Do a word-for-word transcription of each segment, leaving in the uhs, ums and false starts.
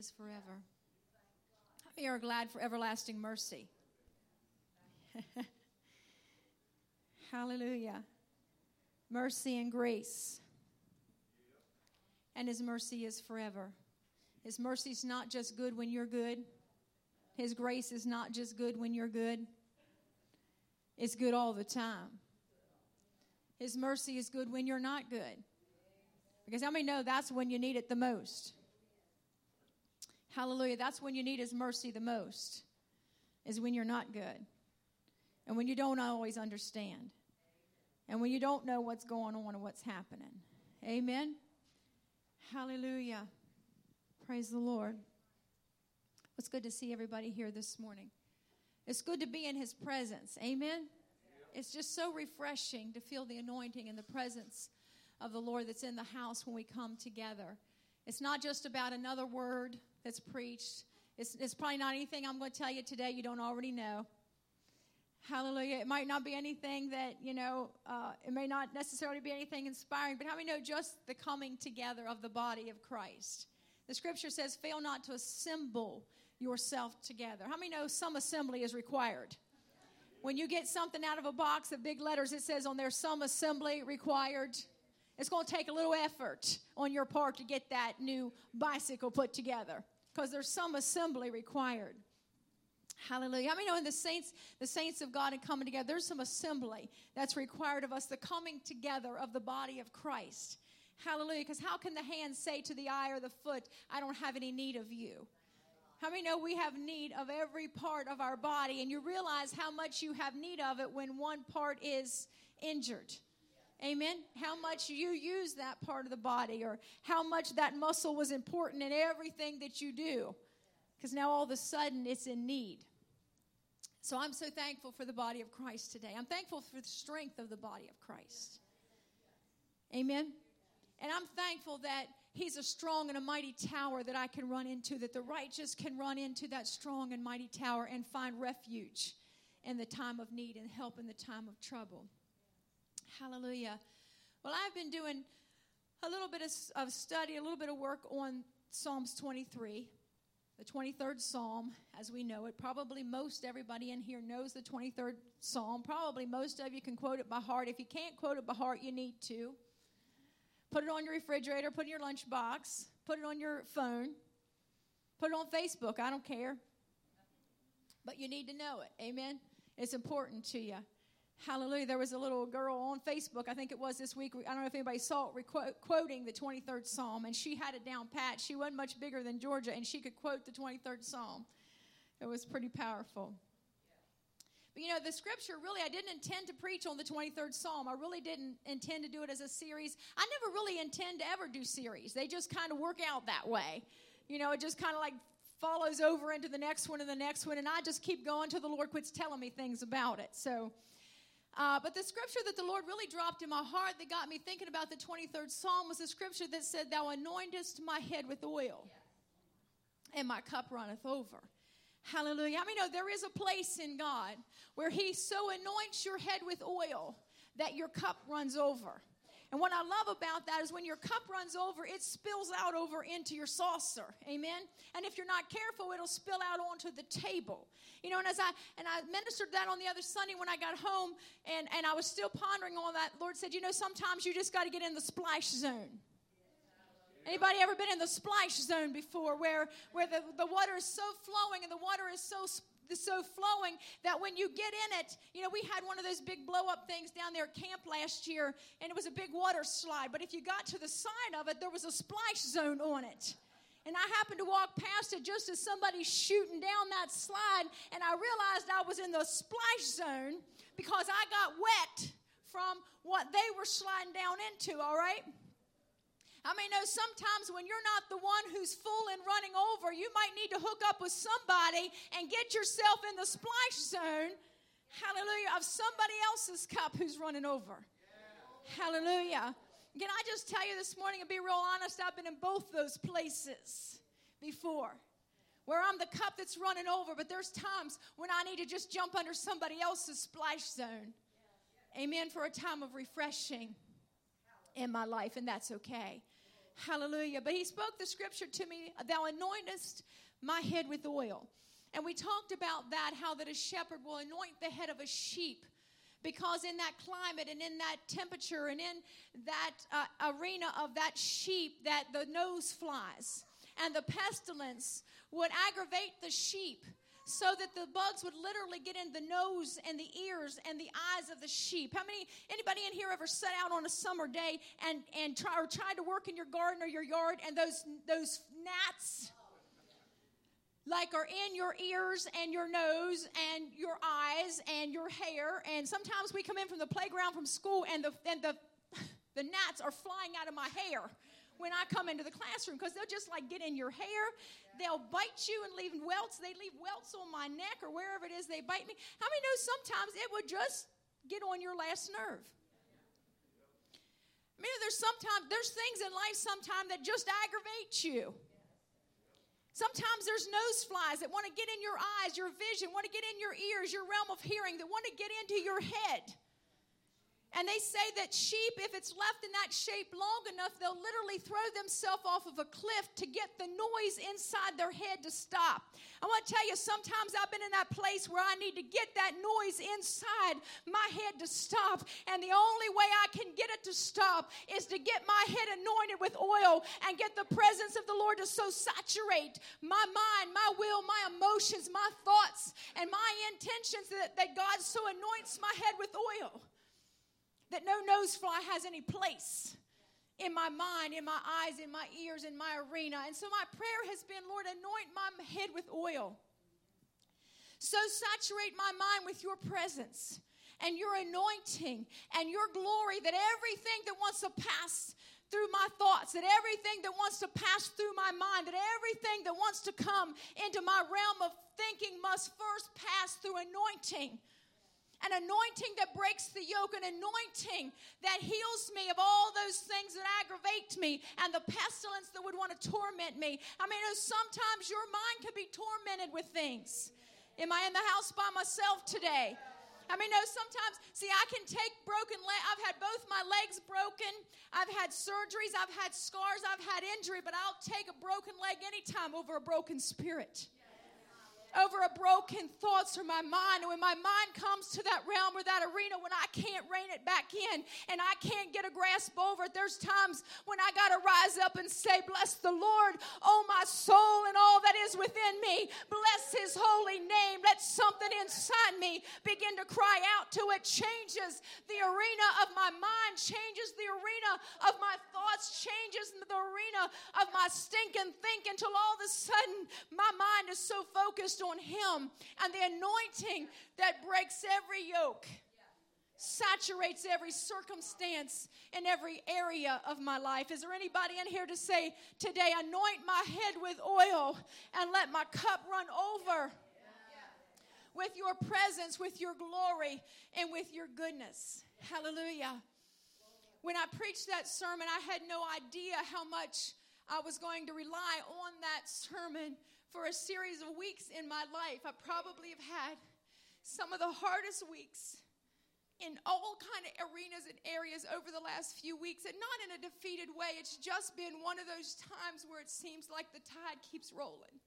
is forever. How many are glad for everlasting mercy? Hallelujah. Mercy and grace. And His mercy is forever. His mercy is not just good when you're good. His grace is not just good when you're good. It's good all the time. His mercy is good when you're not good. Because how many know that's when you need it the most? Hallelujah. That's when you need His mercy the most, is when you're not good. And when you don't always understand. And when you don't know what's going on and what's happening. Amen. Hallelujah. Praise the Lord. It's good to see everybody here this morning. It's good to be in His presence. Amen. It's just so refreshing to feel the anointing and the presence of the Lord that's in the house when we come together. It's not just about another word that's preached. It's, it's probably not anything I'm going to tell you today you don't already know. Hallelujah. It might not be anything that, you know, uh, it may not necessarily be anything inspiring, but how many know just the coming together of the body of Christ? The scripture says, fail not to assemble yourself together. How many know some assembly is required? When you get something out of a box of big letters, it says on there, some assembly required. It's going to take a little effort on your part to get that new bicycle put together because there's some assembly required. Hallelujah. I mean, you know, in the saints, the saints of God and coming together, there's some assembly that's required of us, the coming together of the body of Christ. Hallelujah. Because how can the hand say to the eye or the foot, I don't have any need of you? How many know we have need of every part of our body? And you realize how much you have need of it when one part is injured. Amen. How much you use that part of the body, or how much that muscle was important in everything that you do. Because now all of a sudden it's in need. So I'm so thankful for the body of Christ today. I'm thankful for the strength of the body of Christ. Amen. And I'm thankful that He's a strong and a mighty tower that I can run into, that the righteous can run into that strong and mighty tower and find refuge in the time of need and help in the time of trouble. Hallelujah. Well, I've been doing a little bit of, of study, a little bit of work on Psalms twenty-three, the twenty-third Psalm, as we know it. Probably most everybody in here knows the twenty-third Psalm. Probably most of you can quote it by heart. If you can't quote it by heart, you need to. Put it on your refrigerator, put it in your lunchbox, put it on your phone, put it on Facebook. I don't care. But you need to know it. Amen? It's important to you. Hallelujah. There was a little girl on Facebook, I think it was this week. I don't know if anybody saw it, quoting the twenty-third Psalm, and she had it down pat. She wasn't much bigger than Georgia, and she could quote the twenty-third Psalm. It was pretty powerful. But, you know, the scripture, really, I didn't intend to preach on the twenty-third Psalm. I really didn't intend to do it as a series. I never really intend to ever do series. They just kind of work out that way. You know, it just kind of like follows over into the next one and the next one, and I just keep going till the Lord quits telling me things about it. So, uh, but the scripture that the Lord really dropped in my heart that got me thinking about the twenty-third Psalm was the scripture that said, thou anointest my head with oil, and my cup runneth over. Hallelujah. I mean, no, there is a place in God where He so anoints your head with oil that your cup runs over. And what I love about that is when your cup runs over, it spills out over into your saucer. Amen. And if you're not careful, it'll spill out onto the table. You know, and as I and I ministered that on the other Sunday when I got home, and, and I was still pondering on that, the Lord said, you know, sometimes you just got to get in the splash zone. Anybody ever been in the splash zone before, where where the, the water is so flowing and the water is so so flowing that when you get in it, you know, we had one of those big blow-up things down there at camp last year, and it was a big water slide. But if you got to the side of it, there was a splash zone on it. And I happened to walk past it just as somebody's shooting down that slide, and I realized I was in the splash zone because I got wet from what they were sliding down into, all right? I mean, no, sometimes when you're not the one who's full and running over, you might need to hook up with somebody and get yourself in the splash zone, hallelujah, of somebody else's cup who's running over. Yeah. Hallelujah. Can I just tell you this morning and be real honest, I've been in both those places before, where I'm the cup that's running over, but there's times when I need to just jump under somebody else's splash zone. Amen, for a time of refreshing in my life, and that's okay. Hallelujah. But he spoke the scripture to me, thou anointest my head with oil. And we talked about that, how that a shepherd will anoint the head of a sheep. Because in that climate and in that temperature and in that uh, arena of that sheep, that the nose flies and the pestilence would aggravate the sheep, so that the bugs would literally get in the nose and the ears and the eyes of the sheep. How many, anybody in here ever set out on a summer day and, and try, or tried to work in your garden or your yard, and those, those gnats like are in your ears and your nose and your eyes and your hair? And sometimes we come in from the playground from school, and the, and the, the gnats are flying out of my hair when I come into the classroom, because they'll just like get in your hair. They'll bite you and leave welts. They leave welts on my neck or wherever it is they bite me. How many know sometimes it would just get on your last nerve? I mean, there's sometimes, there's things in life sometimes that just aggravate you. Sometimes there's nose flies that want to get in your eyes, your vision, want to get in your ears, your realm of hearing, that want to get into your head. And they say that sheep, if it's left in that shape long enough, they'll literally throw themselves off of a cliff to get the noise inside their head to stop. I want to tell you, sometimes I've been in that place where I need to get that noise inside my head to stop. And the only way I can get it to stop is to get my head anointed with oil and get the presence of the Lord to so saturate my mind, my will, my emotions, my thoughts, and my intentions that, that God so anoints my head with oil that no nose fly has any place in my mind, in my eyes, in my ears, in my arena. And so my prayer has been, Lord, anoint my head with oil. So saturate my mind with your presence and your anointing and your glory, that everything that wants to pass through my thoughts, that everything that wants to pass through my mind, that everything that wants to come into my realm of thinking must first pass through anointing. An anointing that breaks the yoke, an anointing that heals me of all those things that aggravate me and the pestilence that would want to torment me. I mean, sometimes your mind can be tormented with things. Am I in the house by myself today? I mean, no, sometimes, see, I can take broken legs. I've had both my legs broken. I've had surgeries. I've had scars. I've had injury. But I'll take a broken leg anytime over a broken spirit. Over a broken thoughts or my mind. And when my mind comes to that realm or that arena, when I can't rein it back in and I can't get a grasp over it, there's times when I got to rise up and say, bless the Lord, oh my soul and all that is within me. Bless his holy name. Let something inside me begin to cry out to it. Changes the arena of my mind, changes the arena of my thoughts, changes the arena of my stinking thinking, until all of a sudden my mind is so focused on him, and the anointing that breaks every yoke, saturates every circumstance in every area of my life. Is there anybody in here to say today, anoint my head with oil and let my cup run over with your presence, with your glory, and with your goodness? Hallelujah. When I preached that sermon, I had no idea how much I was going to rely on that sermon for a series of weeks in my life. I probably have had some of the hardest weeks in all kind of arenas and areas over the last few weeks, and not in a defeated way. It's just been one of those times where it seems like the tide keeps rolling.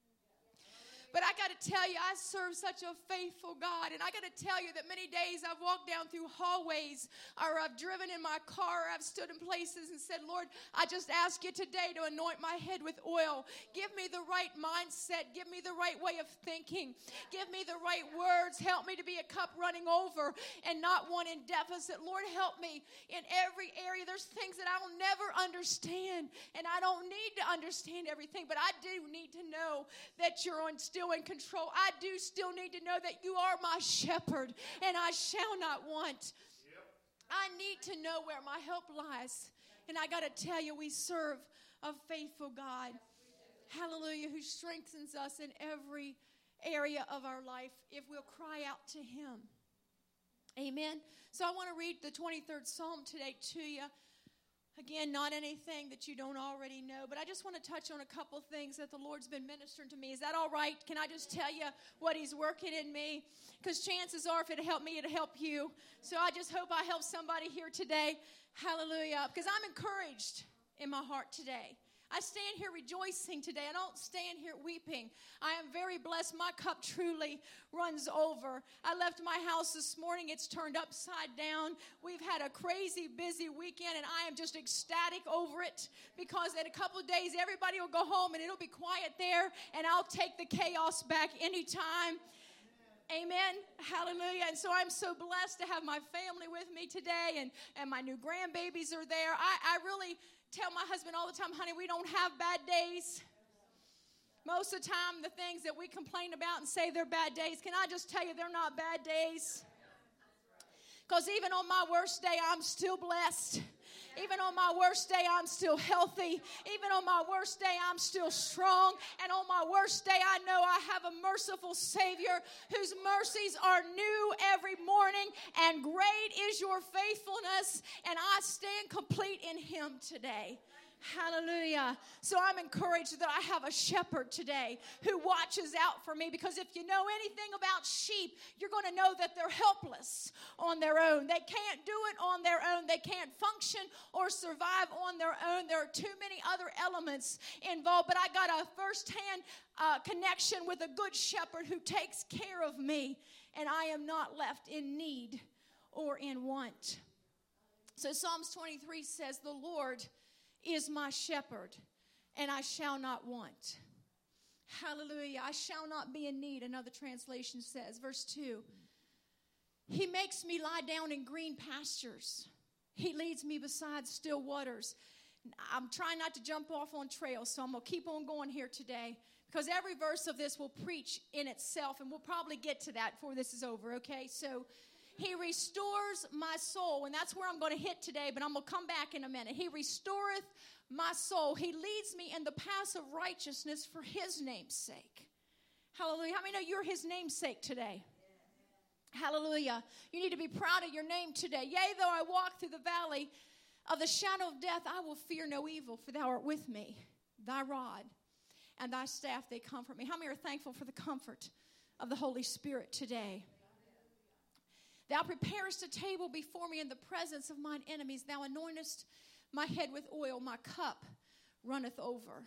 But I got to tell you, I serve such a faithful God. And I got to tell you that many days I've walked down through hallways, or I've driven in my car, or I've stood in places and said, Lord, I just ask you today to anoint my head with oil. Give me the right mindset. Give me the right way of thinking. Give me the right words. Help me to be a cup running over and not one in deficit. Lord, help me in every area. There's things that I'll never understand, and I don't need to understand everything, but I do need to know that you're on still in control. I do still need to know that you are my shepherd and I shall not want. Yep. I need to know where my help lies. And I got to tell you, we serve a faithful God. Hallelujah, who strengthens us in every area of our life if we'll cry out to him. Amen. So I want to read the twenty-third Psalm today to you. Again, not anything that you don't already know, but I just want to touch on a couple things that the Lord's been ministering to me. Is that all right? Can I just tell you what he's working in me? Because chances are, if it'll help me, it'll help you. So I just hope I help somebody here today. Hallelujah. Because I'm encouraged. in my heart today. I stand here rejoicing today. I don't stand here weeping. I am very blessed. My cup truly runs over. I left my house this morning. It's turned upside down. We've had a crazy busy weekend, and I am just ecstatic over it because in a couple of days, everybody will go home, and it'll be quiet there, and I'll take the chaos back anytime. Amen. Hallelujah. And so I'm so blessed to have my family with me today, and, and my new grandbabies are there. I, I really tell my husband all the time, honey, we don't have bad days. Most of the time, the things that we complain about and say they're bad days, can I just tell you they're not bad days? Because even on my worst day, I'm still blessed. Even on my worst day, I'm still healthy. Even on my worst day, I'm still strong. And on my worst day, I know I have a merciful Savior whose mercies are new every morning. And great is your faithfulness. And I stand complete in Him today. Hallelujah. So I'm encouraged that I have a shepherd today who watches out for me, because if you know anything about sheep, you're going to know that they're helpless on their own. They can't do it on their own. They can't function or survive on their own. There are too many other elements involved, but I got a firsthand uh, connection with a good shepherd who takes care of me, and I am not left in need or in want. So Psalms twenty-three says, the Lord is my shepherd, and I shall not want. Hallelujah. I shall not be in need, another translation says. Verse two. He makes me lie down in green pastures. He leads me beside still waters. I'm trying not to jump off on trails, so I'm going to keep on going here today, because every verse of this will preach in itself, and we'll probably get to that before this is over, okay? So He restores my soul, and that's where I'm going to hit today, but I'm going to come back in a minute. He restoreth my soul. He leads me in the paths of righteousness for His name's sake. Hallelujah. How many know you're His name's sake today? Hallelujah. You need to be proud of your name today. Yea, though I walk through the valley of the shadow of death, I will fear no evil, for thou art with me. Thy rod and thy staff, they comfort me. How many are thankful for the comfort of the Holy Spirit today? Thou preparest a table before me in the presence of mine enemies. Thou anointest my head with oil. My cup runneth over.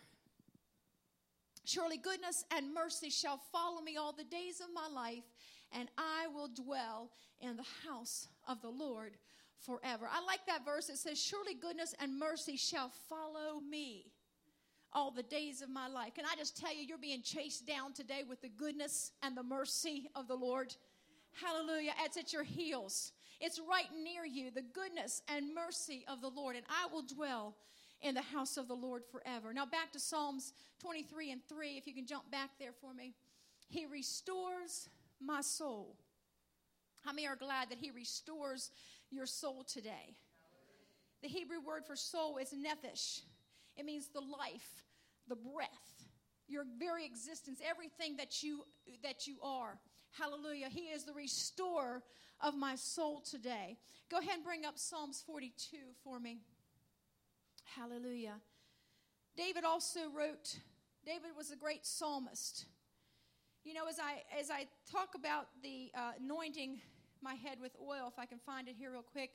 Surely goodness and mercy shall follow me all the days of my life, and I will dwell in the house of the Lord forever. I like that verse. It says, surely goodness and mercy shall follow me all the days of my life. Can I just tell you, you're being chased down today with the goodness and the mercy of the Lord. Hallelujah. It's at your heels. It's right near you, the goodness and mercy of the Lord. And I will dwell in the house of the Lord forever. Now back to Psalms twenty-three and three, if you can jump back there for me. He restores my soul. How many are glad that He restores your soul today? The Hebrew word for soul is nephesh. It means the life, the breath, your very existence, everything that you that you are. Hallelujah. He is the restorer of my soul today. Go ahead and bring up Psalms forty-two for me. Hallelujah. David also wrote, David was a great psalmist. You know, as I as I talk about the uh, anointing my head with oil, if I can find it here real quick.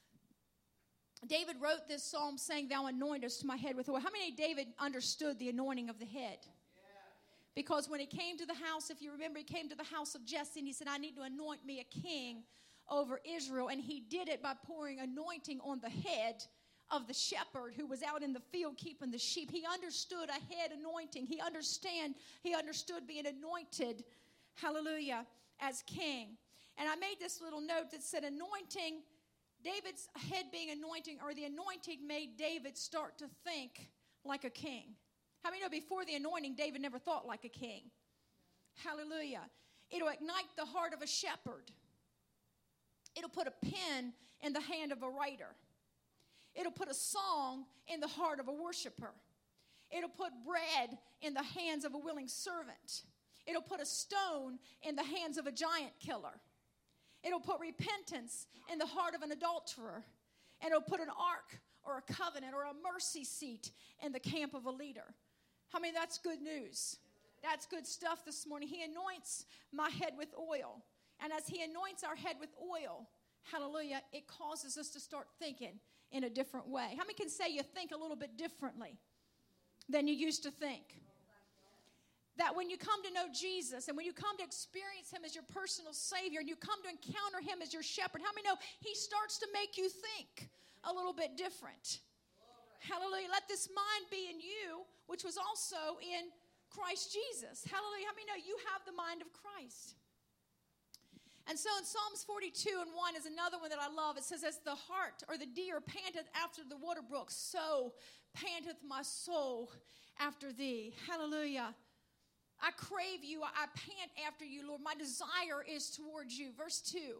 David wrote this psalm saying, thou anointest my head with oil. How many of David understood the anointing of the head? Because when he came to the house, if you remember, he came to the house of Jesse and he said, I need to anoint me a king over Israel. And he did it by pouring anointing on the head of the shepherd who was out in the field keeping the sheep. He understood a head anointing. He understand. He understood being anointed, hallelujah, as king. And I made this little note that said anointing, David's head being anointing, or the anointing made David start to think like a king. How many know before the anointing, David never thought like a king? Hallelujah. It'll ignite the heart of a shepherd. It'll put a pen in the hand of a writer. It'll put a song in the heart of a worshiper. It'll put bread in the hands of a willing servant. It'll put a stone in the hands of a giant killer. It'll put repentance in the heart of an adulterer. And it'll put an ark or a covenant or a mercy seat in the camp of a leader. I mean, that's good news. That's good stuff this morning. He anoints my head with oil. And as he anoints our head with oil, hallelujah, it causes us to start thinking in a different way. How many can say you think a little bit differently than you used to think? That when you come to know Jesus and when you come to experience him as your personal Savior and you come to encounter him as your shepherd, how many know he starts to make you think a little bit different? Hallelujah. Let this mind be in you, which was also in Christ Jesus. Hallelujah. How many know you have the mind of Christ? And so in Psalms forty-two and one is another one that I love. It says, as the hart or the deer panteth after the water brook, so panteth my soul after thee. Hallelujah. I crave you. I pant after you, Lord. My desire is towards you. Verse two.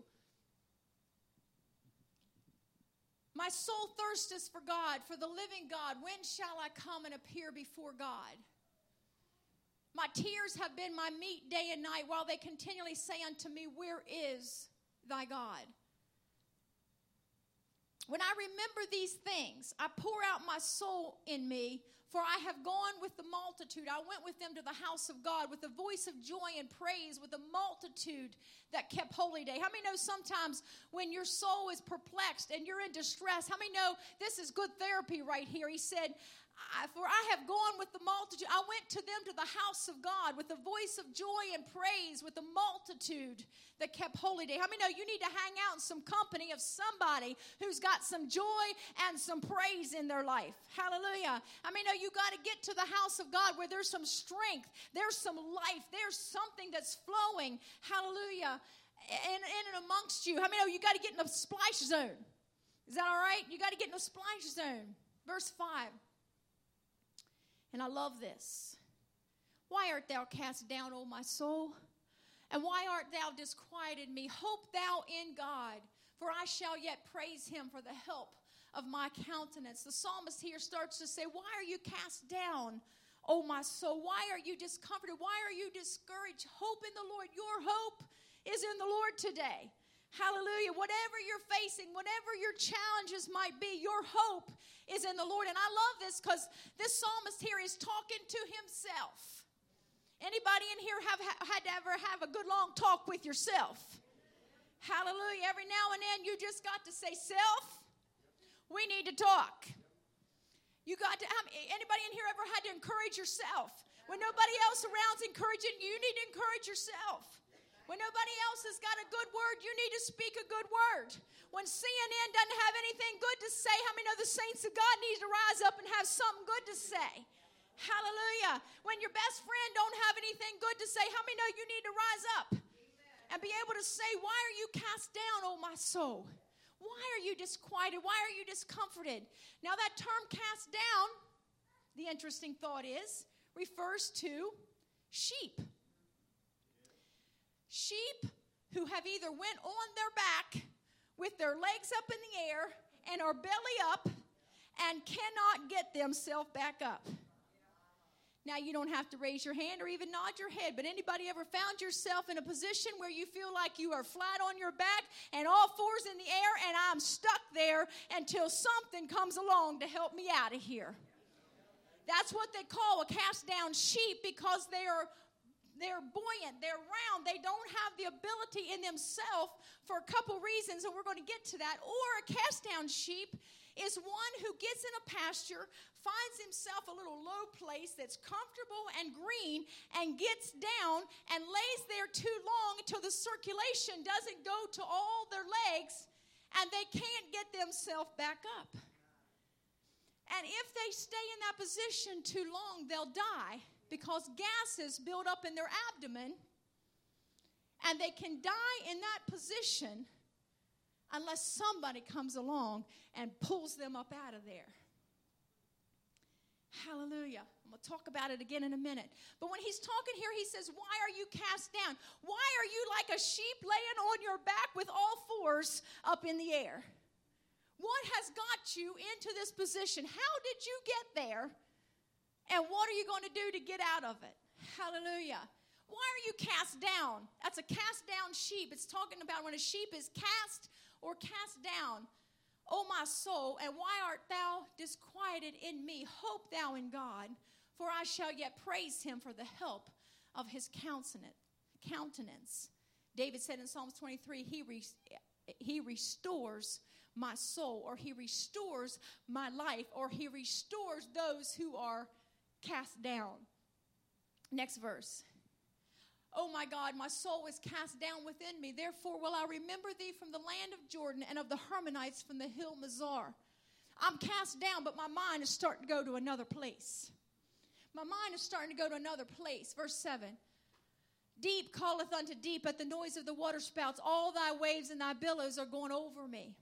My soul thirsteth for God, for the living God. When shall I come and appear before God? My tears have been my meat day and night, while they continually say unto me, where is thy God? When I remember these things, I pour out my soul in me, for I have gone with the multitude. I went with them to the house of God with a voice of joy and praise, with a multitude that kept holy day. How many know sometimes when your soul is perplexed and you're in distress, how many know this is good therapy right here? He said, I, for I have gone with the multitude. I went to them to the house of God with a voice of joy and praise, with a multitude that kept holy day. How many know you need to hang out in some company of somebody who's got some joy and some praise in their life? Hallelujah. I mean, know you got to get to the house of God where there's some strength, there's some life, there's something that's flowing. Hallelujah. In, in and amongst you. How many know you got to get in a splash zone? Is that all right? You got to get in a splash zone. Verse five. And I love this. Why art thou cast down, O my soul? And why art thou disquieted me? Hope thou in God, for I shall yet praise him for the help of my countenance. The psalmist here starts to say, why are you cast down, O my soul? Why are you discomforted? Why are you discouraged? Hope in the Lord. Your hope is in the Lord today. Hallelujah. Whatever you're facing, whatever your challenges might be, your hope is in the Lord. And I love this because this psalmist here is talking to himself. Anybody in here have had to ever have a good long talk with yourself? Hallelujah. Every now and then you just got to say, self, we need to talk. You got to, anybody in here ever had to encourage yourself? When nobody else around's encouraging you, you need to encourage yourself. When nobody else has got a good word, you need to speak a good word. When C N N doesn't have anything good to say, how many know the saints of God need to rise up and have something good to say? Hallelujah. When your best friend don't have anything good to say, how many know you need to rise up and be able to say, why are you cast down, O my soul? Why are you disquieted? Why are you discomforted? Now that term cast down, the interesting thought is, refers to sheep. Sheep who have either went on their back with their legs up in the air and are belly up and cannot get themselves back up. Now, you don't have to raise your hand or even nod your head, but anybody ever found yourself in a position where you feel like you are flat on your back and all fours in the air and I'm stuck there until something comes along to help me out of here? That's what they call a cast down sheep, because they are They're buoyant, they're round, they don't have the ability in themselves for a couple reasons, and we're going to get to that. Or a cast down sheep is one who gets in a pasture, finds himself a little low place that's comfortable and green, and gets down and lays there too long until the circulation doesn't go to all their legs and they can't get themselves back up. And if they stay in that position too long, they'll die, because gases build up in their abdomen, and they can die in that position unless somebody comes along and pulls them up out of there. Hallelujah. I'm going to talk about it again in a minute. But when he's talking here, he says, why are you cast down? Why are you like a sheep laying on your back with all fours up in the air? What has got you into this position? How did you get there? And what are you going to do to get out of it? Hallelujah. Why are you cast down? That's a cast down sheep. It's talking about when a sheep is cast or cast down. O my soul, and why art thou disquieted in me? Hope thou in God, for I shall yet praise him for the help of his countenance. David said in Psalms twenty-three, he, re- he restores my soul, or he restores my life, or he restores those who are cast down. Next verse. Oh my God, my soul is cast down within me. Therefore will I remember thee from the land of Jordan and of the Hermonites from the hill Mizar. I'm cast down, but my mind is starting to go to another place. My mind is starting to go to another place. Verse seven. Deep calleth unto deep at the noise of the waterspouts. All thy waves and thy billows are going over me.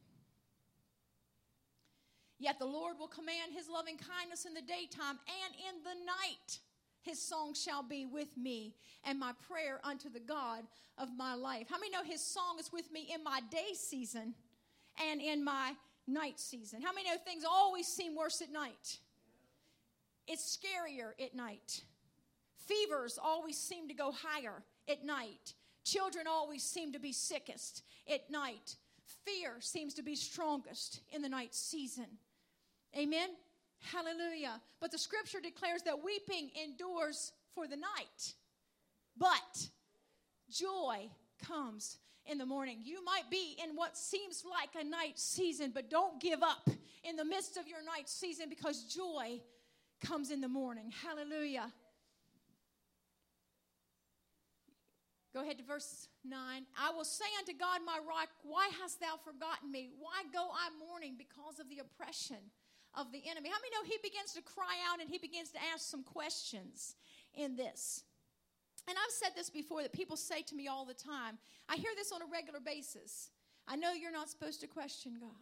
Yet the Lord will command his loving kindness in the daytime, and in the night his song shall be with me, and my prayer unto the God of my life. How many know his song is with me in my day season and in my night season? How many know things always seem worse at night? It's scarier at night. Fevers always seem to go higher at night. Children always seem to be sickest at night. Fear seems to be strongest in the night season. Amen? Hallelujah. But the scripture declares that weeping endures for the night, but joy comes in the morning. You might be in what seems like a night season, but don't give up in the midst of your night season, because joy comes in the morning. Hallelujah. Go ahead to verse nine. I will say unto God my rock, why hast thou forgotten me? Why go I mourning because of the oppression of the enemy? How many know he begins to cry out and he begins to ask some questions in this? And I've said this before, that people say to me all the time. I hear this on a regular basis. I know you're not supposed to question God.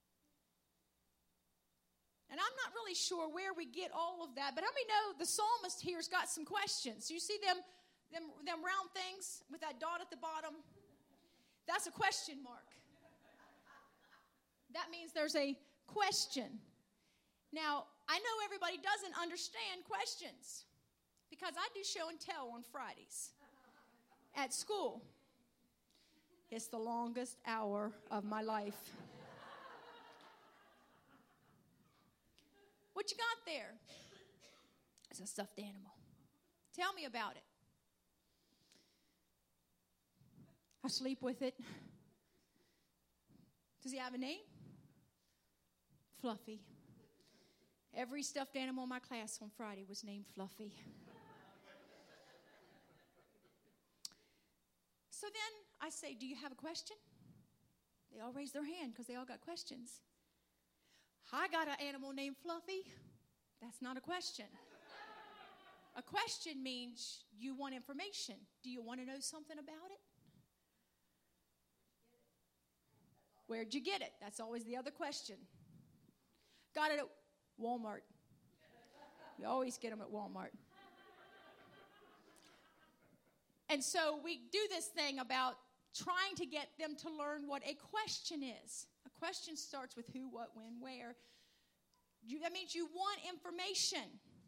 And I'm not really sure where we get all of that, but how many know the psalmist here's got some questions? You see them, them, them round things with that dot at the bottom? That's a question mark. That means there's a question. Now, I know everybody doesn't understand questions, because I do show and tell on Fridays at school. It's the longest hour of my life. What you got there? It's a stuffed animal. Tell me about it. I sleep with it. Does he have a name? Fluffy. Every stuffed animal in my class on Friday was named Fluffy. So then I say, do you have a question? They all raise their hand because they all got questions. I got an animal named Fluffy. That's not a question. A question means you want information. Do you want to know something about it? Where'd you get it? That's always the other question. Got it at Walmart. You always get them at Walmart. And so we do this thing about trying to get them to learn what a question is. A question starts with who, what, when, where. You, that means you want information.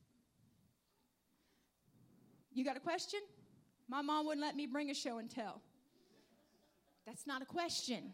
You got a question? My mom wouldn't let me bring a show and tell. That's not a question.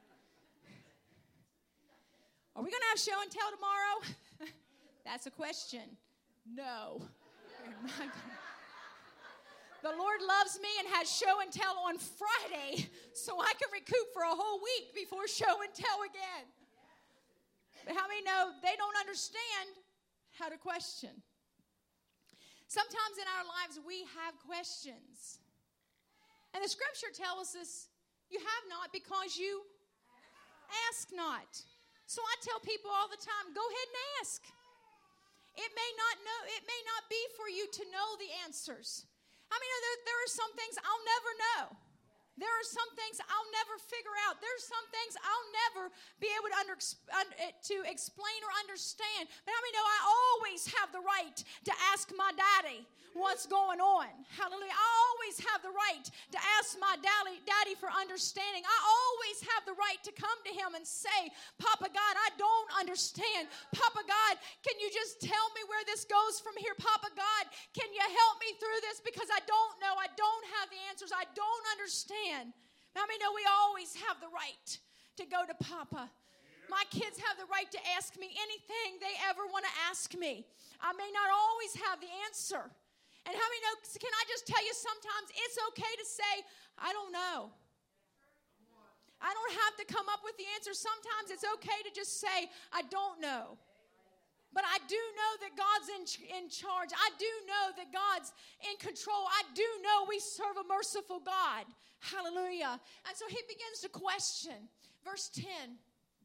Are we going to have show and tell tomorrow? That's a question. No. We're not gonna. The Lord loves me and has show and tell on Friday, so I can recoup for a whole week before show and tell again. But how many know they don't understand how to question? Sometimes in our lives we have questions. And the scripture tells us you have not because you ask not. So I tell people all the time, go ahead and ask. It may not know, it may not be for you to know the answers. I mean, there, there are some things I'll never know. There are some things I'll never figure out. There's some things I'll never be able to, under, to explain or understand. But how many know I always have the right to ask my daddy what's going on? Hallelujah. I always have the right to ask my daddy, daddy for understanding. I always have the right to come to him and say, Papa God, I don't understand. Papa God, can you just tell me where this goes from here? Papa God, can you help me through this? Because I don't know. I don't have the answers. I don't understand. How many know we always have the right to go to Papa? My kids have the right to ask me anything they ever want to ask me. I may not always have the answer. And how many know, can I just tell you, sometimes it's okay to say, I don't know. I don't have to come up with the answer. Sometimes it's okay to just say, I don't know. But I do know that God's in, in charge. I do know that God's in control. I do know we serve a merciful God. Hallelujah. And so he begins to question. Verse ten.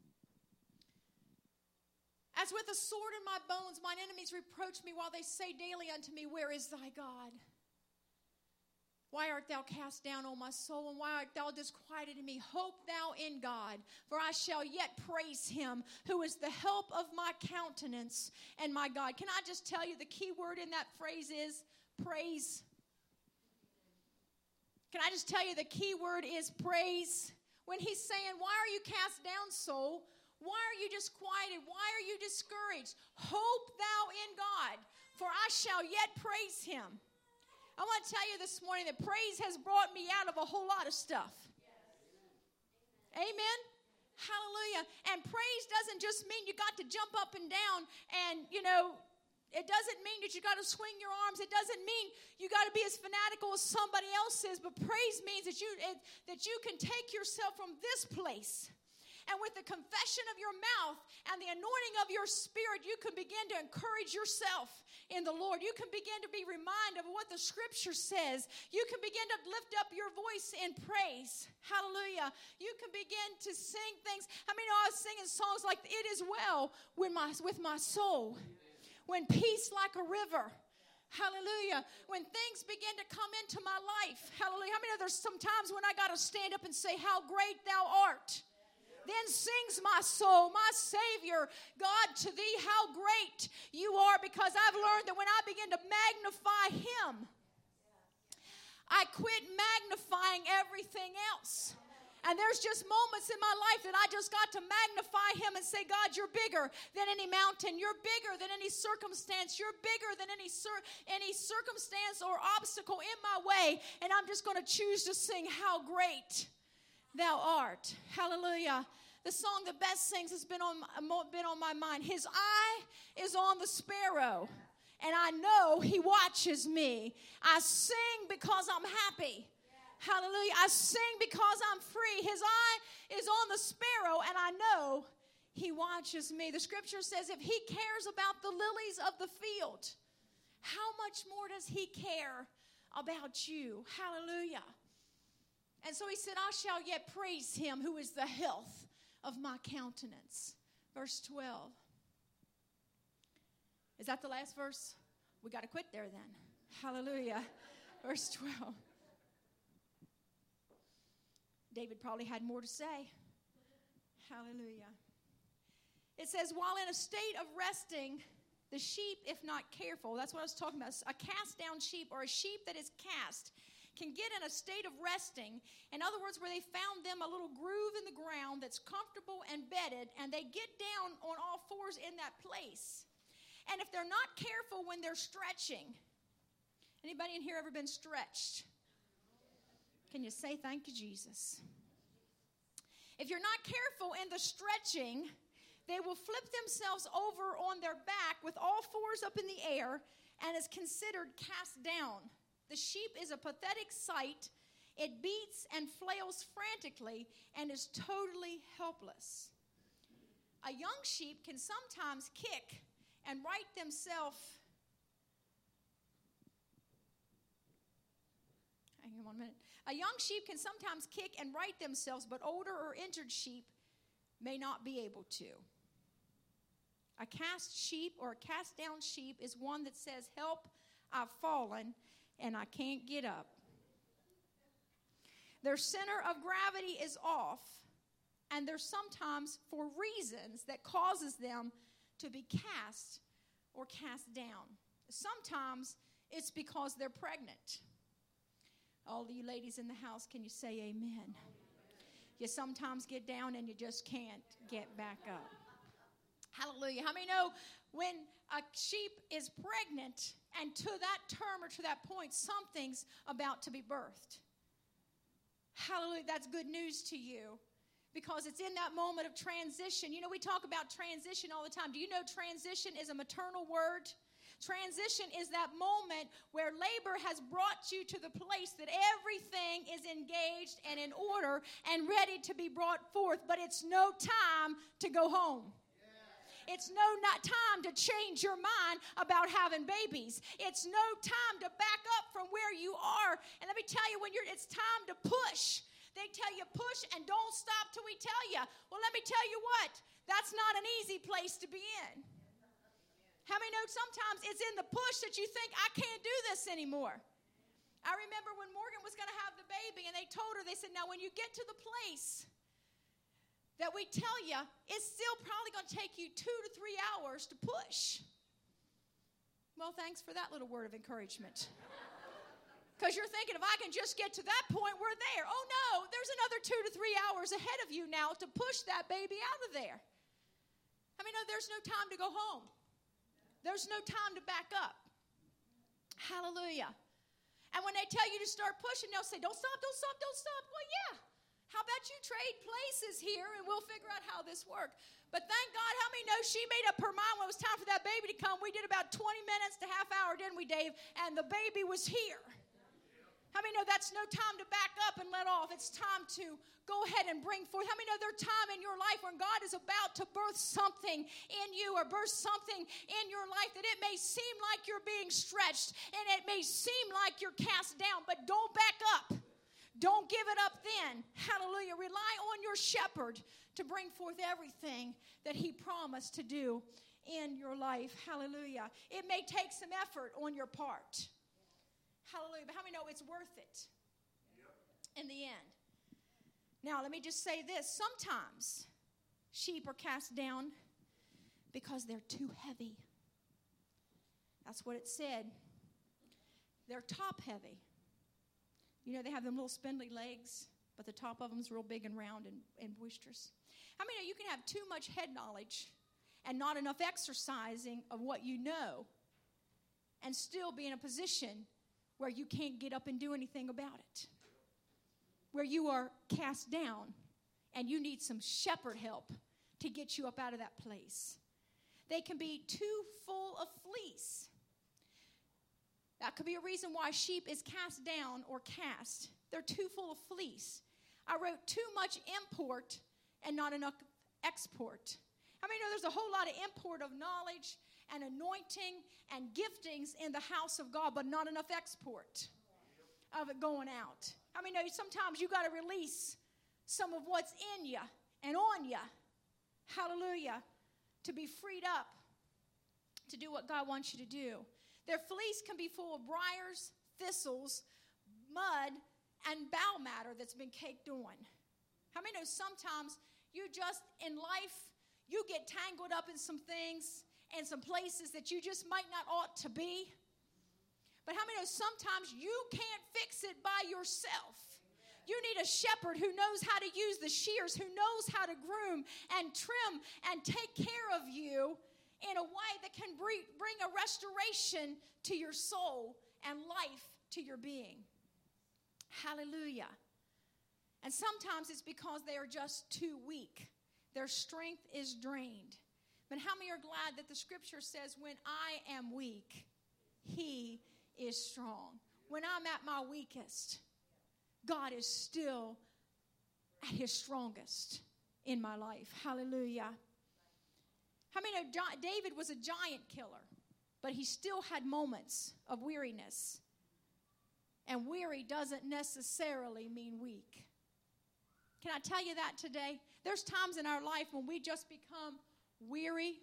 As with a sword in my bones, mine enemies reproach me while they say daily unto me, where is thy God? Why art thou cast down, O my soul, and why art thou disquieted in me? Hope thou in God, for I shall yet praise him, who is the help of my countenance and my God. Can I just tell you the key word in that phrase is praise? Can I just tell you the key word is praise? When he's saying, why are you cast down, soul? Why are you disquieted? Why are you discouraged? Hope thou in God, for I shall yet praise him. I want to tell you this morning that praise has brought me out of a whole lot of stuff. Yes. Amen? Hallelujah. And praise doesn't just mean you got to jump up and down and, you know, it doesn't mean that you got to swing your arms. It doesn't mean you got to be as fanatical as somebody else is. But praise means that you, it, that you can take yourself from this place. And with the confession of your mouth and the anointing of your spirit, you can begin to encourage yourself in the Lord. You can begin to be reminded of what the scripture says. You can begin to lift up your voice in praise. Hallelujah. You can begin to sing things. I mean, I was singing songs like, it is well with my, with my soul. When peace like a river. Hallelujah. When things begin to come into my life. Hallelujah. I mean, there's some times when I got to stand up and say, how great thou art. Then sings my soul, my Savior, God, to thee how great you are, because I've learned that when I begin to magnify him, I quit magnifying everything else. And there's just moments in my life that I just got to magnify him and say, God, you're bigger than any mountain. You're bigger than any circumstance. You're bigger than any cir- any circumstance or obstacle in my way. And I'm just going to choose to sing how great thou art. Hallelujah. The song the best sings has been on, been on my mind. His eye is on the sparrow, and I know he watches me. I sing because I'm happy. Hallelujah. I sing because I'm free. His eye is on the sparrow, and I know he watches me. The scripture says if he cares about the lilies of the field, how much more does he care about you? Hallelujah. And so he said, I shall yet praise him who is the health of my countenance. Verse twelve. Is that the last verse? We got to quit there then. Hallelujah. Verse twelve. David probably had more to say. Hallelujah. It says, while in a state of resting, the sheep, if not careful, that's what I was talking about, a cast down sheep or a sheep that is cast, can get in a state of resting. In other words, where they found them a little groove in the ground that's comfortable and bedded, and they get down on all fours in that place. And if they're not careful when they're stretching, anybody in here ever been stretched? Can you say thank you, Jesus? If you're not careful in the stretching, they will flip themselves over on their back with all fours up in the air and is considered cast down. The sheep is a pathetic sight. It beats and flails frantically and is totally helpless. A young sheep can sometimes kick and right themselves. Hang on one minute. A young sheep can sometimes kick and right themselves, but older or injured sheep may not be able to. A cast sheep or a cast down sheep is one that says, help, I've fallen, and I can't get up. Their center of gravity is off, and there's sometimes for reasons that causes them to be cast or cast down. Sometimes it's because they're pregnant. All of you ladies in the house, can you say amen? You sometimes get down and you just can't get back up. Hallelujah. How many know when a sheep is pregnant and to that term or to that point, something's about to be birthed? Hallelujah. That's good news to you because it's in that moment of transition. You know, we talk about transition all the time. Do you know transition is a maternal word? Transition is that moment where labor has brought you to the place that everything is engaged and in order and ready to be brought forth, but it's no time to go home. It's no not time to change your mind about having babies. It's no time to back up from where you are. And let me tell you, when you're, it's time to push. They tell you push and don't stop till we tell you. Well, let me tell you what. That's not an easy place to be in. How many know sometimes it's in the push that you think, I can't do this anymore. I remember when Morgan was going to have the baby, and they told her, they said, now when you get to the place that we tell you, it's still probably going to take you two to three hours to push. Well, thanks for that little word of encouragement. Because you're thinking, if I can just get to that point, we're there. Oh, no, there's another two to three hours ahead of you now to push that baby out of there. I mean, no, there's no time to go home. There's no time to back up. Hallelujah. And when they tell you to start pushing, they'll say, don't stop, don't stop, don't stop. Well, yeah. How about you trade places here and we'll figure out how this works. But thank God, how many know she made up her mind when it was time for that baby to come? We did about twenty minutes to half hour, didn't we, Dave? And the baby was here. How many know that's no time to back up and let off? It's time to go ahead and bring forth. How many know there's time in your life when God is about to birth something in you or birth something in your life that it may seem like you're being stretched and it may seem like you're cast down, but don't back up. Don't give it up then. Hallelujah. Rely on your shepherd to bring forth everything that he promised to do in your life. Hallelujah. It may take some effort on your part. Hallelujah. But how many know it's worth it in the end? Now, let me just say this. Sometimes sheep are cast down because they're too heavy. That's what it said. They're top heavy. You know, they have them little spindly legs, but the top of them is real big and round and, and boisterous. How many know you can have too much head knowledge and not enough exercising of what you know and still be in a position where you can't get up and do anything about it? Where you are cast down and you need some shepherd help to get you up out of that place. They can be too full of fleece. That could be a reason why sheep is cast down or cast. They're too full of fleece. I wrote too much import and not enough export. I mean, you know, there's a whole lot of import of knowledge and anointing and giftings in the house of God, but not enough export of it going out. I mean, you know, sometimes you got to release some of what's in you and on you. Hallelujah. To be freed up to do what God wants you to do. Their fleece can be full of briars, thistles, mud, and bowel matter that's been caked on. How many know sometimes you just, in life, you get tangled up in some things and some places that you just might not ought to be? But how many know sometimes you can't fix it by yourself? You need a shepherd who knows how to use the shears, who knows how to groom and trim and take care of you in a way that can bring a restoration to your soul and life to your being. Hallelujah. And sometimes it's because they are just too weak. Their strength is drained. But how many are glad that the scripture says, when I am weak, he is strong. When I'm at my weakest, God is still at his strongest in my life. Hallelujah. How many know David was a giant killer, but he still had moments of weariness. And weary doesn't necessarily mean weak. Can I tell you that today? There's times in our life when we just become weary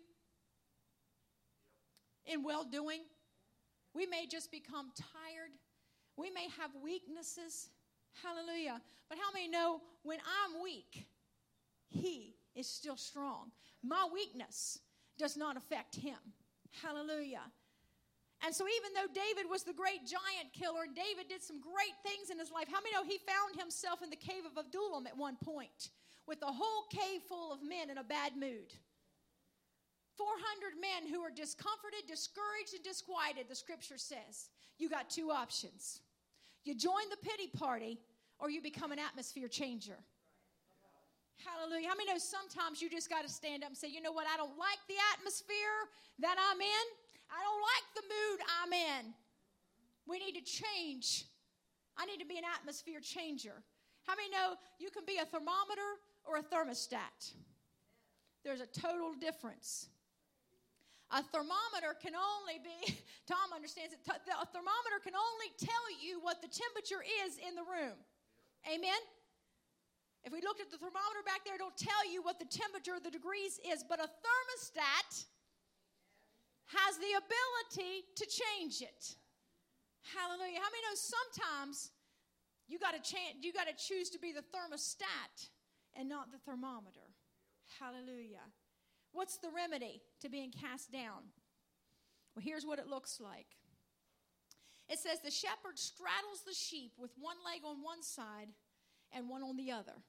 in well-doing. We may just become tired. We may have weaknesses. Hallelujah. But how many know when I'm weak, he is still strong? My weakness does not affect him. Hallelujah. And so even though David was the great giant killer, and David did some great things in his life, how many know he found himself in the cave of Adullam at one point with the whole cave full of men in a bad mood? four hundred men who are discomforted, discouraged, and disquieted, the scripture says. You got two options. You join the pity party, or you become an atmosphere changer. Hallelujah. How many know sometimes you just got to stand up and say, you know what, I don't like the atmosphere that I'm in. I don't like the mood I'm in. We need to change. I need to be an atmosphere changer. How many know you can be a thermometer or a thermostat? There's a total difference. A thermometer can only be, Tom understands it, a thermometer can only tell you what the temperature is in the room. Amen? If we looked at the thermometer back there, it'll tell you what the temperature of the degrees is. But a thermostat has the ability to change it. Hallelujah. How many know sometimes you got to cha- you got to choose to be the thermostat and not the thermometer? Hallelujah. What's the remedy to being cast down? Well, here's what it looks like. It says the shepherd straddles the sheep with one leg on one side and one on the other.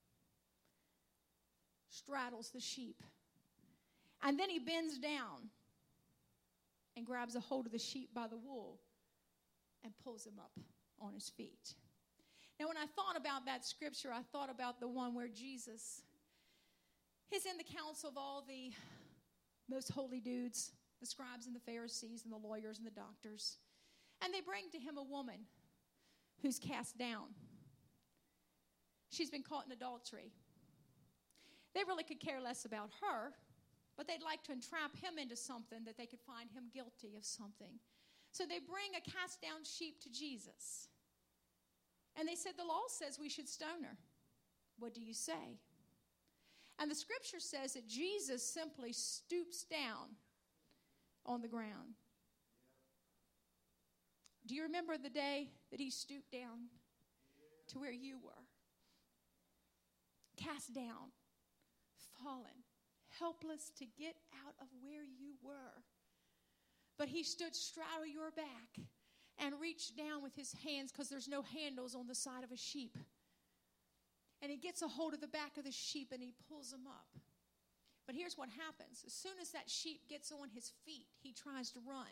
Straddles the sheep. And then he bends down and grabs a hold of the sheep by the wool and pulls him up on his feet. Now, when I thought about that scripture, I thought about the one where Jesus is in the council of all the most holy dudes, the scribes and the Pharisees and the lawyers and the doctors. And they bring to him a woman who's cast down. She's been caught in adultery. They really could care less about her, but they'd like to entrap him into something that they could find him guilty of something. So they bring a cast down sheep to Jesus. And they said, the law says we should stone her. What do you say? And the scripture says that Jesus simply stoops down on the ground. Do you remember the day that he stooped down to where you were? Cast down, fallen, helpless to get out of where you were. But he stood straddle your back and reached down with his hands, because there's no handles on the side of a sheep. And he gets a hold of the back of the sheep and he pulls him up. But here's what happens. As soon as that sheep gets on his feet, he tries to run.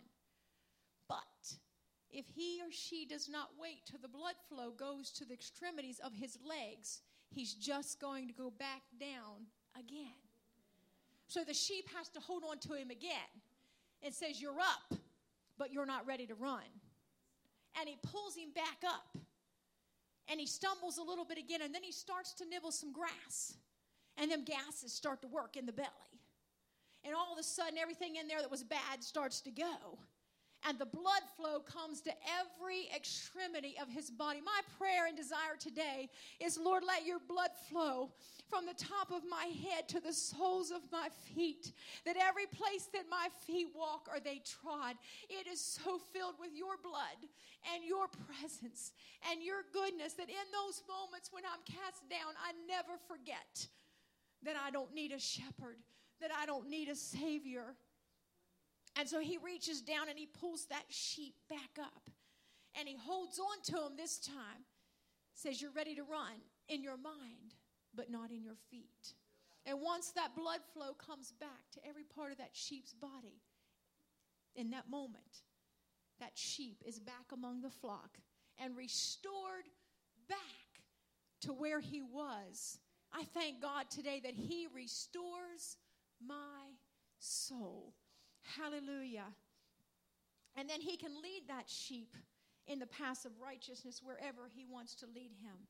But if he or she does not wait till the blood flow goes to the extremities of his legs, he's just going to go back down again. So the sheep has to hold on to him again. It says, you're up, but you're not ready to run. And he pulls him back up. And he stumbles a little bit again, and then he starts to nibble some grass. And them gases start to work in the belly. And all of a sudden, everything in there that was bad starts to go. And the blood flow comes to every extremity of his body. My prayer and desire today is, Lord, let your blood flow from the top of my head to the soles of my feet, that every place that my feet walk or they trod, it is so filled with your blood and your presence and your goodness that in those moments when I'm cast down, I never forget that I don't need a shepherd, that I don't need a savior. And so he reaches down and he pulls that sheep back up. And he holds on to him this time. Says, you're ready to run in your mind, but not in your feet. And once that blood flow comes back to every part of that sheep's body, in that moment, that sheep is back among the flock and restored back to where he was. I thank God today that he restores my soul. Hallelujah. And then he can lead that sheep in the paths of righteousness wherever he wants to lead him.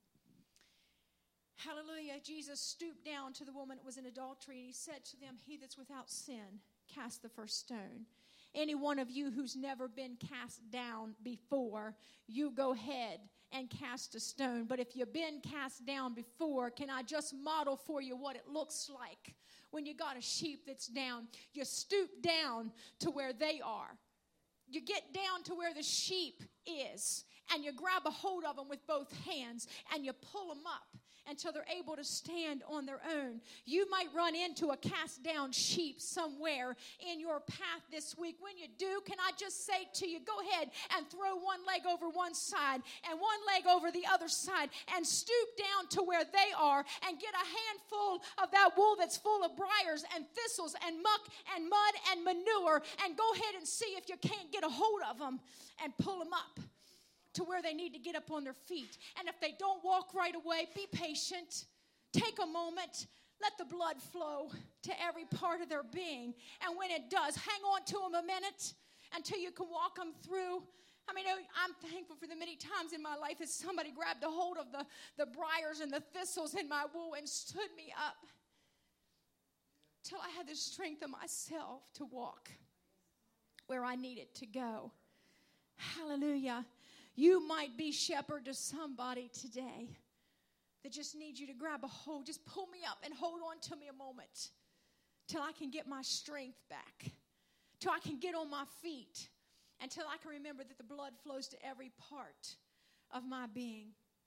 Hallelujah. Jesus stooped down to the woman that was in adultery, and he said to them, he that's without sin, cast the first stone. Any one of you who's never been cast down before, you go ahead and cast a stone. But if you've been cast down before, can I just model for you what it looks like when you got a sheep that's down? You stoop down to where they are. You get down to where the sheep is, and you grab a hold of them with both hands, and you pull them up until they're able to stand on their own. You might run into a cast down sheep somewhere in your path this week. When you do, can I just say to you, go ahead and throw one leg over one side and one leg over the other side and stoop down to where they are and get a handful of that wool that's full of briars and thistles and muck and mud and manure, and go ahead and see if you can't get a hold of them and pull them up to where they need to get up on their feet. And if they don't walk right away, be patient. Take a moment. Let the blood flow to every part of their being. And when it does, hang on to them a minute. until you can walk them through. I mean, I'm thankful for the many times in my life that somebody grabbed a hold of the, the briars and the thistles in my wool and stood me up till I had the strength of myself to walk where I needed to go. Hallelujah. You might be shepherd to somebody today that just needs you to grab a hold. Just pull me up and hold on to me a moment till I can get my strength back, till I can get on my feet, until I can remember that the blood flows to every part of my being.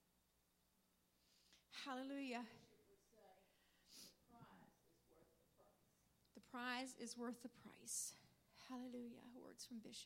Hallelujah. The prize is worth the price. Hallelujah. Words from Bishop.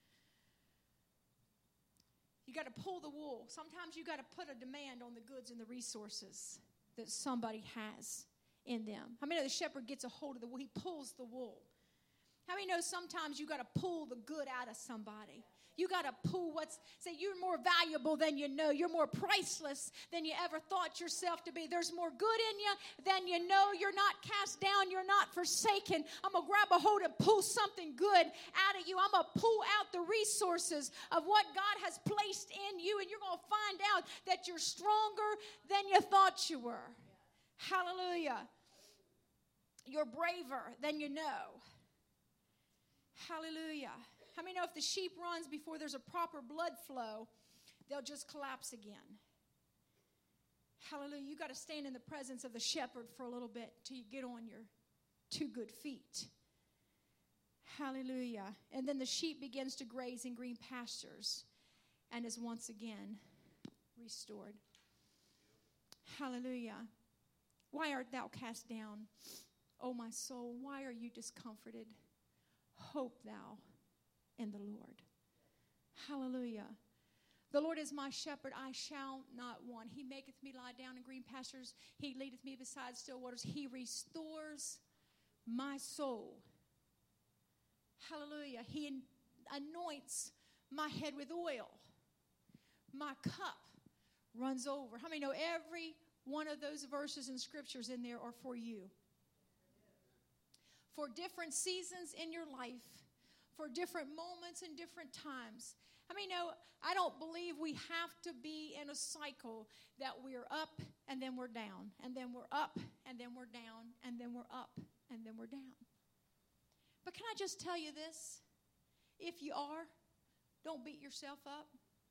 You got to pull the wool. Sometimes you got to put a demand on the goods and the resources that somebody has in them. How many know the shepherd gets a hold of the wool? He pulls the wool. How many know sometimes you got to pull the good out of somebody? You got to pull what's, say you're more valuable than you know. You're more priceless than you ever thought yourself to be. There's more good in you than you know. You're not cast down. You're not forsaken. I'm going to grab a hold and pull something good out of you. I'm going to pull out the resources of what God has placed in you, and you're going to find out that you're stronger than you thought you were. Hallelujah. You're braver than you know. Hallelujah. How many know if the sheep runs before there's a proper blood flow, they'll just collapse again? Hallelujah. You got to stand in the presence of the shepherd for a little bit till you get on your two good feet. Hallelujah. And then the sheep begins to graze in green pastures and is once again restored. Hallelujah. Why art thou cast down, O my soul? Why are you discomforted? Hope thou in the Lord. Hallelujah. The Lord is my shepherd, I shall not want. He maketh me lie down in green pastures. He leadeth me beside still waters. He restores my soul. Hallelujah. He anoints my head with oil. My cup runs over. How many know every one of those verses and scriptures in there are for you? For different seasons in your life, for different moments and different times. I mean, no, I don't believe we have to be in a cycle that we're up and then we're down, and then we're up and then we're down, and then we're up and then we're down. But can I just tell you this? If you are, don't beat yourself up.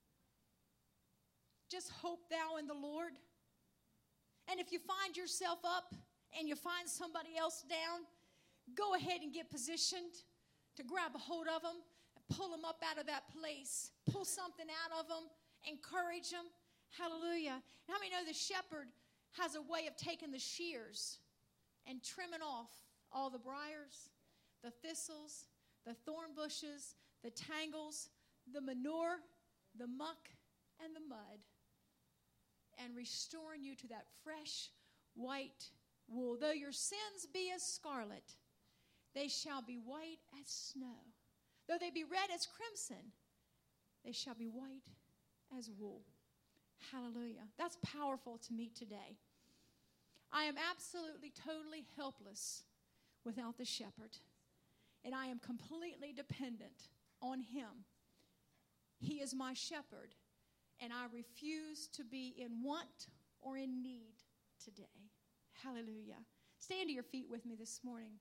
Just hope thou in the Lord. And if you find yourself up and you find somebody else down, go ahead and get positioned to grab a hold of them and pull them up out of that place. Pull something out of them. Encourage them. Hallelujah. And how many know the shepherd has a way of taking the shears and trimming off all the briars, the thistles, the thorn bushes, the tangles, the manure, the muck, and the mud, and restoring you to that fresh white wool. Though your sins be as scarlet, they shall be white as snow. Though they be red as crimson, they shall be white as wool. Hallelujah. That's powerful to me today. I am absolutely, totally helpless without the shepherd. And I am completely dependent on him. He is my shepherd. And I refuse to be in want or in need today. Hallelujah. Stand to your feet with me this morning.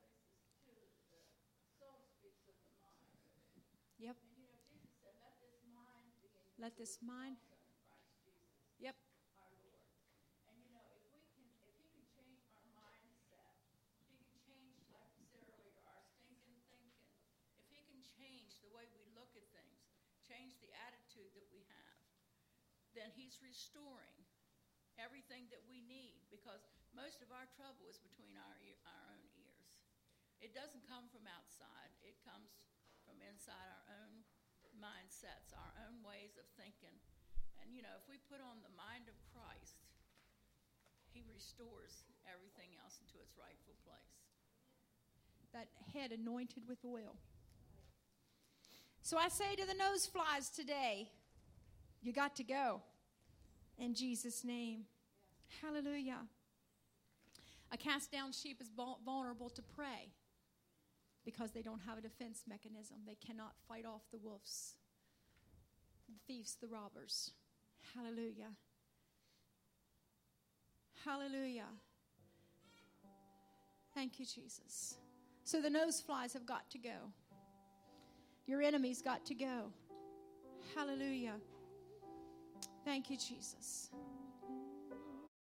Yep. And you know, Jesus said, let this mind be in you. Let this mind. Yep. Our Lord. And you know, if we can, if he can change our mindset, he can change, like we said earlier, our stinking thinking. If he can change the way we look at things, change the attitude that we have, then he's restoring everything that we need, because most of our trouble is between our ear, our own ears. It doesn't come from outside. It comes from inside our own mindsets, our own ways of thinking. And, you know, if we put on the mind of Christ, he restores everything else into its rightful place. That head anointed with oil. So I say to the nose flies today, you got to go. In Jesus' name. Hallelujah. A cast down sheep is vulnerable to prey. because they don't have a defense mechanism. They cannot fight off the wolves, the thieves, the robbers. Hallelujah. Hallelujah. Thank you, Jesus. So the nose flies have got to go. Your enemy's got to go. Hallelujah. Thank you, Jesus.